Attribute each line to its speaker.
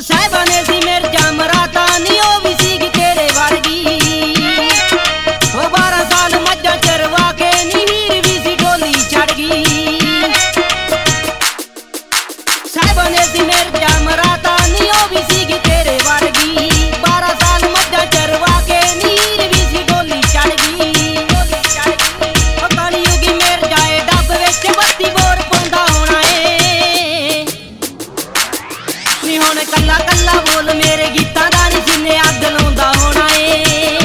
Speaker 1: ਸਾਹਿਬਾਂ ਨੇ ਸੀ ਮਿਰਜ਼ਾ ਮਰਾਤਾ ਨੀ ਉਹ ਵੀ ਸੀਗੀ ਤੇਰੇ ਵਰਗੀ। ਉਹ 12 ਸਾਲ ਮੱਝਾਂ ਚਰਵਾ ਕੇ ਨੀ ਹੀਰ ਵੀ ਸੀ ਡੋਲੀ ਛੱਡ ਗਈ। ਸਾਹਿਬਾਂ ਨੇ ਸੀ ਮਿਰਜ਼ਾ ਮਰਾਤਾ ਨੀ ਉਹ ਵੀ ਸੀਗੀ ਤੇਰੇ ਵਰਗੀ। 12 ਸਾਲ ਮੱਝਾਂ ਚਰਵਾ ਕੇ ਨੀ ਹੀਰ ਵੀ ਸੀ ਡੋਲੀ ਛੱਡ ਗਈ। ਉਹ ਕਲਯੁਗੀ ਮਿਰਜ਼ਾ ਏ ਡੱਬ ਵਿੱਚ ਬੱਤੀ ਬੋਰ ਪਾਉਂਦਾ ਹੋਣਾ ਏ ਨੀ ਹੁਣ ਕੱਲਾ ਕੱਲਾ ਬੋਲ ਮੇਰੇ ਗੀਤਾਂ ਦਾ ਨੀ ਜਿੰਨੇ ਅੱਗ ਲਾਉਂਦਾ ਹੋਣਾ ਏ।